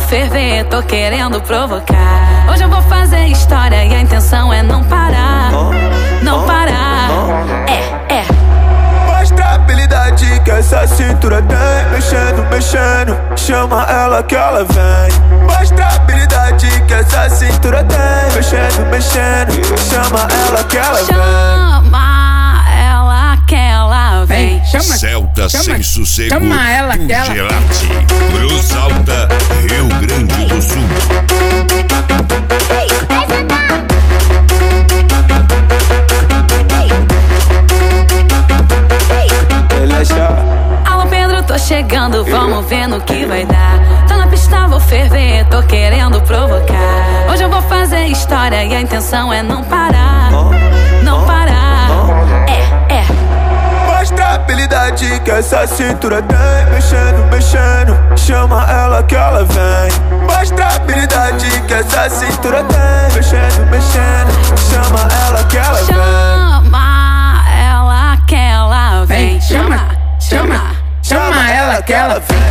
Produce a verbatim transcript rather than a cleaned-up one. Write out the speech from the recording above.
ferver, tô querendo provocar. Hoje eu vou fazer história e a intenção é não parar. Não parar. É, é. Mostra a habilidade que essa cintura tem. Mexendo, mexendo, chama ela que ela vem. Mostra a habilidade que essa cintura tem. Mexendo, mexendo, chama ela que ela vem. Chama ela que ela vem. Chama, Celta chama, sem sossego, chama ela que ela Gelati, Cruz Alta, Rio Grande do Sul. Alô Pedro, tô chegando, vamos ver no que vai dar. Tô na pista, vou ferver, tô querendo provocar. Hoje eu vou fazer história e a intenção é não parar. Não parar. É, é. Mostra a habilidade que essa cintura tem. Mexendo, mexendo, chama ela que ela vem. Mostra a habilidade que essa cintura tem. Mexendo, mexendo, chama ela que ela vem. Chama ela que ela vem. Chama, chama, chama ela que ela vem.